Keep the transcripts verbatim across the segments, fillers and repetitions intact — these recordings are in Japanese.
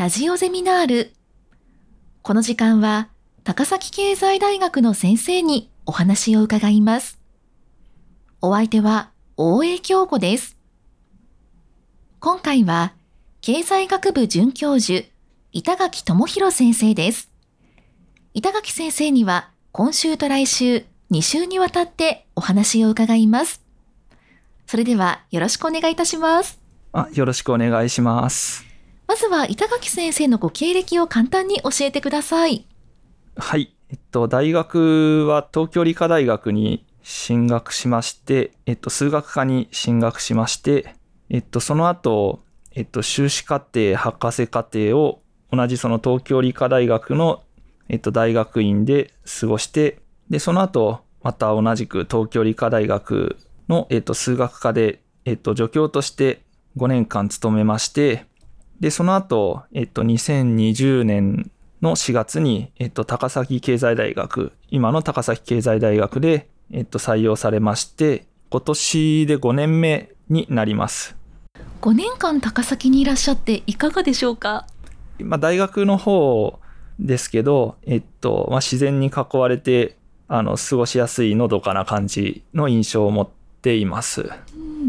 ラジオゼミナール。この時間は高崎経済大学の先生にお話を伺います。お相手は大江京子です。今回は経済学部准教授板垣智弘先生です。板垣先生には今週と来週に週にわたってお話を伺います。それではよろしくお願いいたします。 あ、よろしくお願いします。 まずは板垣先生のご経歴を簡単に教えてください。 はい、えっと、大学は東京理科大学に進学しまして、えっと、数学科に進学しまして、えっと、その後、えっと、修士課程、博士課程を同じその東京理科大学の、えっと、大学院で過ごして、で、その後、また同じく東京理科大学の、えっと、数学科で、えっと、助教としてごねんかん勤めまして、で、その後、えっと、にせんにじゅうねんのしがつに、えっと、高崎経済大学、今の高崎経済大学で、えっと、採用されまして、今年でごねんめになります。 ごねんかん高崎にいらっしゃっていかがでしょうか？ まあ、大学の方ですけど、えっと、まあ、自然に囲われて、あの、過ごしやすいのどかな感じの印象を持っています。うん、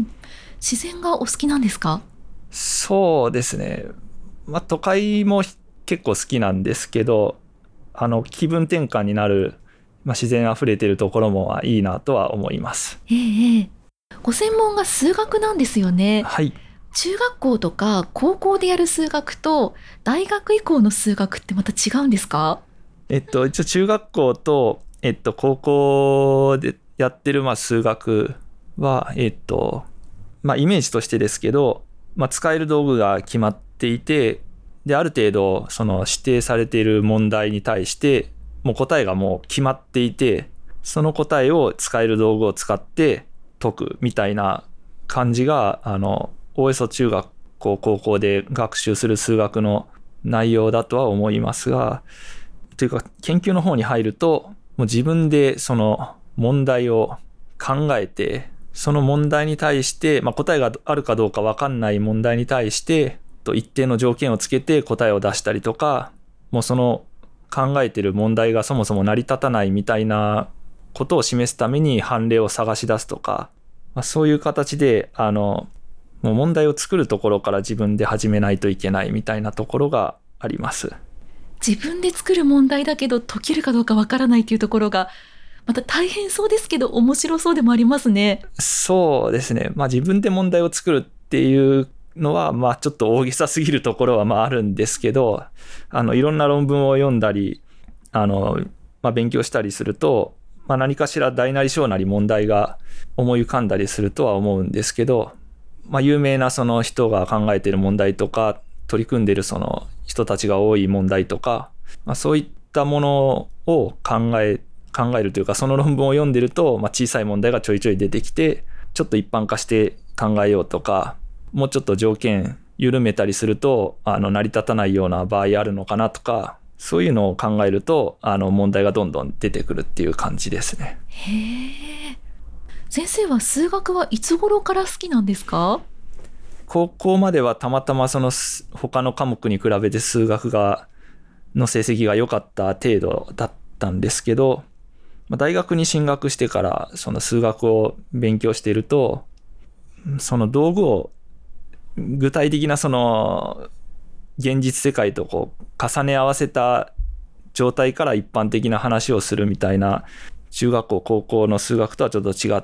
自然がお好きなんですか？ そうですね。まあ、都会も結構好きなんですけど、あの気分転換になる、まあ、自然あふれているところもいいなとは思います。 ええ、ご専門が数学なんですよね。 はい。 中学校とか高校でやる数学と大学以降の数学ってまた違うんですか？ えっと一応中学校と、えっと、高校でやってるまあ数学は、えっとまあ、イメージとしてですけど、まあ、使える道具が決まっていて、である程度その指定されている問題に対してもう答えがもう決まっていて、その答えを使える道具を使って解くみたいな感じが、あのおおよそ中学校高校で学習する数学の内容だとは思いますが、というか研究の方に入るともう自分でその問題を考えて、その問題に対して、まあ、答えがあるかどうか分かんない問題に対して一定の条件をつけて答えを出したりとか、もうその考えている問題がそもそも成り立たないみたいなことを示すために判例を探し出すとか、まあ、そういう形であのもう問題を作るところから自分で始めないといけないみたいなところがあります。 自分で作る問題だけど解けるかどうか分からないというところがまた大変そうですけど面白そうでもありますね。 そうですね。まあ自分で問題を作るっていうのはまあちょっと大げさすぎるところはまああるんですけど、あのいろんな論文を読んだり、あのまあ勉強したりすると、まあ何かしら大なり小なり問題が思い浮かんだりするとは思うんですけど、まあ有名なその人が考えている問題とか、取り組んでいるその人たちが多い問題とか、まあそういったものを考え考えるというか、その論文を読んでると、まあ、小さい問題がちょいちょい出てきて、ちょっと一般化して考えようとか、もうちょっと条件緩めたりするとあの成り立たないような場合あるのかなとか、そういうのを考えるとあの問題がどんどん出てくるっていう感じですね。 へえ。先生は数学はいつ頃から好きなんですか？ 高校まではたまたまその他の科目に比べて数学がの成績が良かった程度だったんですけど、大学に進学してからその数学を勉強していると、その道具を具体的なその現実世界とこう重ね合わせた状態から一般的な話をするみたいな、中学校高校の数学とはちょっと違って、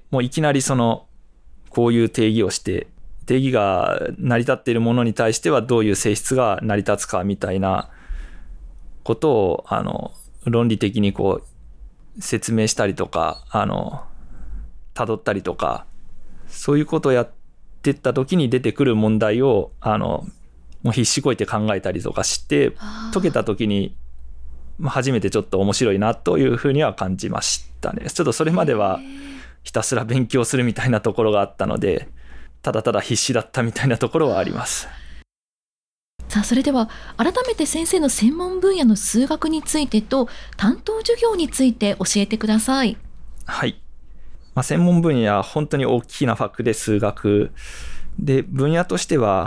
もういきなりそのこういう定義をして、定義が成り立っているものに対してはどういう性質が成り立つかみたいなことをあの論理的にこう説明したりとか、あの辿ったりとか、そういうことをやってった時に出てくる問題をあのもう必死こいて考えたりとかして、解けた時に初めてちょっと面白いなというふうには感じましたね。ちょっとそれまではひたすら勉強するみたいなところがあったので、ただただ必死だったみたいなところはあります。 さあ、それでは改めて先生の専門分野の数学についてと担当授業について教えてください。 はい、まあ、専門分野は本当に大きな枠で数学で、分野としては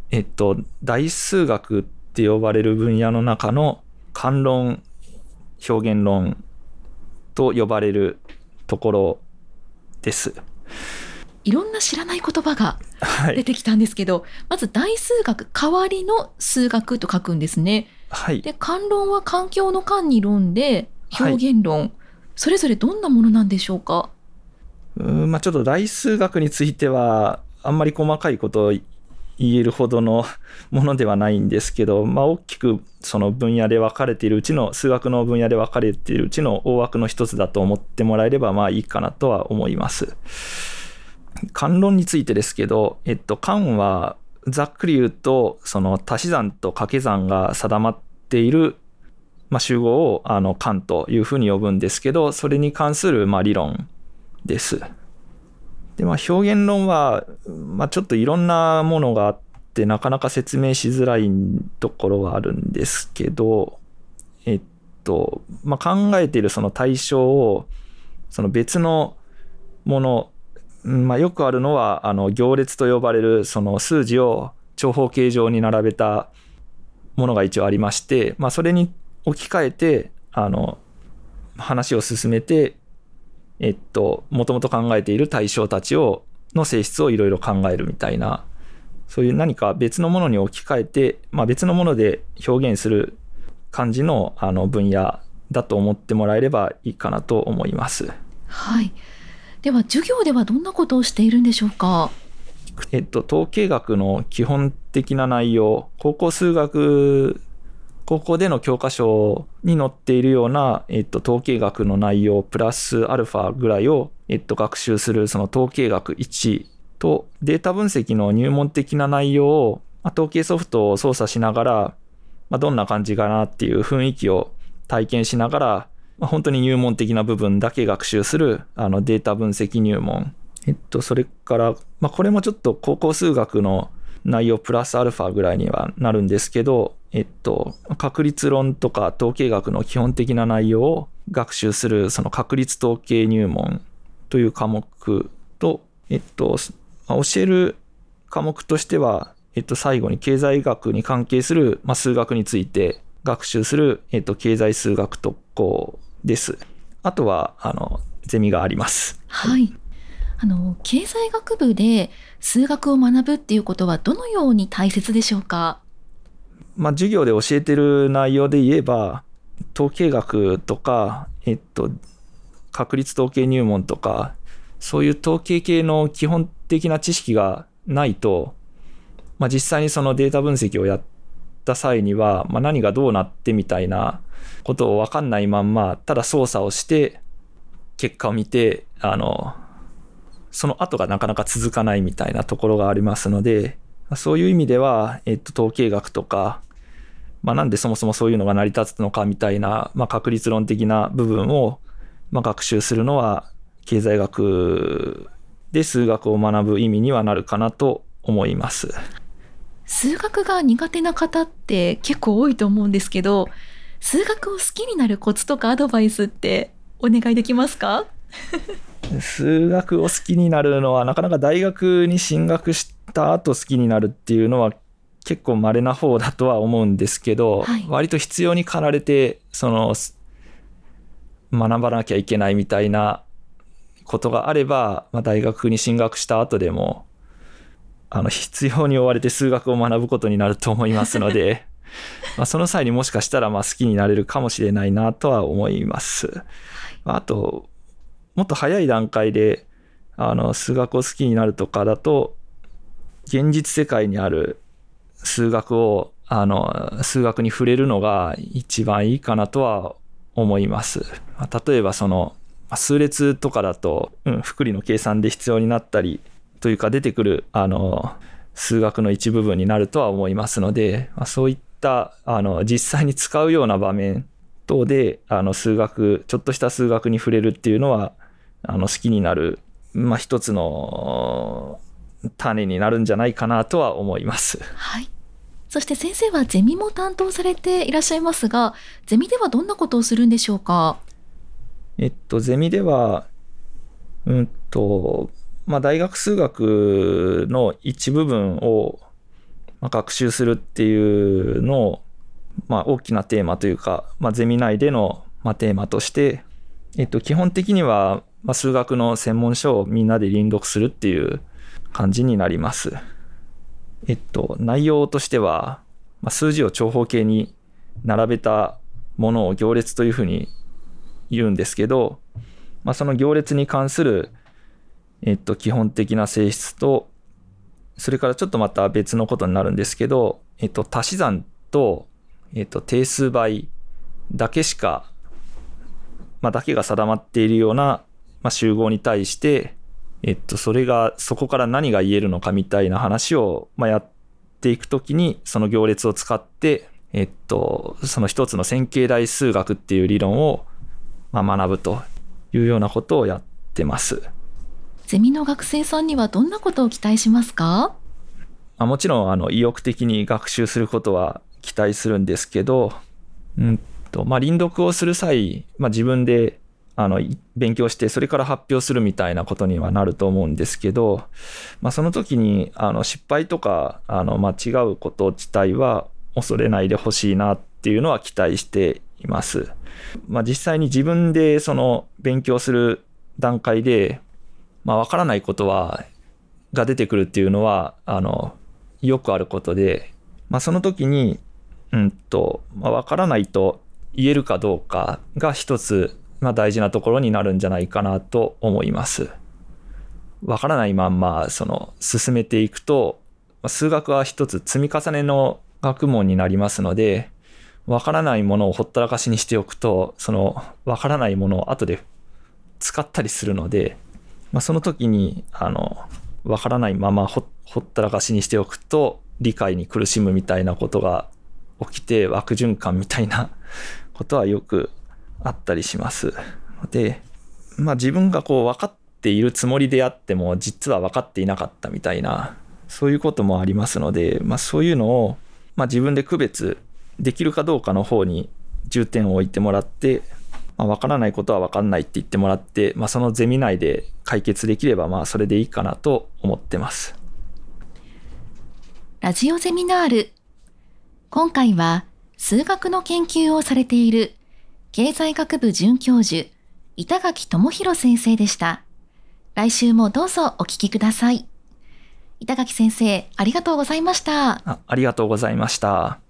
えっと、大数学って呼ばれる分野の中の簡論、表現論と呼ばれるところです。 いろんな知らない言葉がはい。 出てきたんですけど、まず大数学、代わりの数学と書くんですね。 はい。 で、簡論は環境の環に論で、表はい。 現論、それぞれどんなものなんでしょうか？ うーんまあ、ちょっと大数学についてはあんまり細かいことを言えるほどのものではないんですけど、まあ、大きくその分野で分かれているうちの数学の分野で分かれているうちの大枠の一つだと思ってもらえればまあいいかなとは思います。簡論についてですけど、えっと、簡はざっくり言うとその足し算と掛け算が定まっている、まあ、集合をあの簡というふうに呼ぶんですけど、それに関するまあ理論です。で、まあ、表現論は、まあ、ちょっといろんなものがあってなかなか説明しづらいところはあるんですけど、えっと、まあ、考えているその対象をその別のもの、まあ、よくあるのはあの行列と呼ばれるその数字を長方形状に並べたものが一応ありまして、まあ、それに置き換えてあの話を進めて、えっと、もともと考えている対象たちをの性質をいろいろ考えるみたいな、そういう何か別のものに置き換えて、まあ、別のもので表現する感じのあの分野だと思ってもらえればいいかなと思います。 はい。では、授業ではどんなことをしているんでしょうか？ えっと、統計学の基本的な内容、高校数学、高校での教科書に載っているような、えっと、統計学の内容プラスアルファぐらいを、えっと、学習するその統計学いちとデータ分析の入門的な内容を、まあ、統計ソフトを操作しながら、まあ、どんな感じかなっていう雰囲気を体験しながら、まあ、本当に入門的な部分だけ学習するあのデータ分析入門。えっと、それから、まあ、これもちょっと高校数学の内容プラスアルファぐらいにはなるんですけど、えっと、確率論とか統計学の基本的な内容を学習するその確率統計入門という科目と、えっと、教える科目としては、えっと、最後に経済学に関係する、まあ、数学について学習する、えっと、経済数学特攻です。あとは、あの、ゼミがあります。はい。 はい。あの、経済学部で数学を学ぶっていうことはどのように大切でしょうか？ まあ、授業で教えてる内容で言えば、統計学とか、えっと、確率統計入門とか、そういう統計系の基本的な知識がないと、まあ、実際にそのデータ分析をやった際には、まあ、何がどうなってみたいなことを分かんないまんま、ただ操作をして結果を見て、あの、その後がなかなか続かないみたいなところがありますので、そういう意味では、えっと、統計学とか、まあ、なんでそもそもそういうのが成り立つのかみたいな、まあ、確率論的な部分を、まあ、学習するのは経済学で数学を学ぶ意味にはなるかなと思います。 数学が苦手な方って結構多いと思うんですけど、数学を好きになるコツとかアドバイスってお願いできますか？ 数学を好きになるのはなかなか大学に進学した後好きになるっていうのは結構稀な方だとは思うんですけど、 はい。 割と必要に駆られてその学ばなきゃいけないみたいなことがあれば、まあ、大学に進学した後でもあの必要に追われて数学を学ぶことになると思いますのでまあその際にもしかしたらまあ好きになれるかもしれないなとは思います。あともっと早い段階であの数学を好きになるとかだと、現実世界にある数学をあの数学に触れるのが一番いいかなとは思います。例えばその数列とかだと、うん、複利の計算で必要になったりというか出てくるあの数学の一部分になるとは思いますので、そういったあの実際に使うような場面等であの数学ちょっとした数学に触れるっていうのはあの好きになる、まあ、一つの種になるんじゃないかなとは思います。 はい。そして先生はゼミも担当されていらっしゃいますが、ゼミではどんなことをするんでしょうか？ えっとゼミではうんとまあ大学数学の一部分をまあ、学習するっていうのを、まあ、大きなテーマというか、まあ、ゼミ内での、まあ、テーマとして、えっと、基本的には、まあ、数学の専門書をみんなで輪読するっていう感じになります。えっと、内容としては、まあ、数字を長方形に並べたものを行列というふうに言うんですけど、まあ、その行列に関する、えっと、基本的な性質と、それからちょっとまた別のことになるんですけど、えっと、足し算と、えっと、定数倍だけしか、まあ、だけが定まっているような、まあ、集合に対して、えっと、それが、そこから何が言えるのかみたいな話を、まあ、やっていくときに、その行列を使って、えっと、その一つの線形代数学っていう理論を、まあ、学ぶというようなことをやってます。 ゼミの学生さんにはどんなことを期待しますか？ まあ、もちろん、あの、意欲的に学習することは期待するんですけど、うんと、まあ、輪読をする際、まあ、自分で、あの、勉強して、それから発表するみたいなことにはなると思うんですけど、まあ、その時に、あの、失敗とか、あの、間違うこと自体は恐れないでほしいなっていうのは期待しています。まあ、実際に自分でその勉強する段階で、まあ、わからないことは、が出てくるっていうのは、あの、よくあることで、まあ、その時に、うんと、まあ、わからないと言えるかどうかが一つ、まあ、大事なところになるんじゃないかなと思います。わからないまんま、その、進めていくと、数学は一つ積み重ねの学問になりますので、わからないものをほったらかしにしておくと、その、わからないものを後で使ったりするので、まあ、その時に、あの、わからないまま ほ, ほったらかしにしておくと、理解に苦しむみたいなことが起きて、悪循環みたいなことはよくあったりします。で、まあ自分がこう分かっているつもりであっても、実は分かっていなかったみたいな、そういうこともありますので、まあそういうのを、まあ自分で区別できるかどうかの方に重点を置いてもらって、まあ、分からないことは分かんないって言ってもらって、まあ、そのゼミ内で解決できれば、まあそれでいいかなと思ってます。 ラジオゼミナール。今回は数学の研究をされている経済学部准教授板垣智弘先生でした。来週もどうぞお聞きください。板垣先生、ありがとうございました。 あ、ありがとうございました。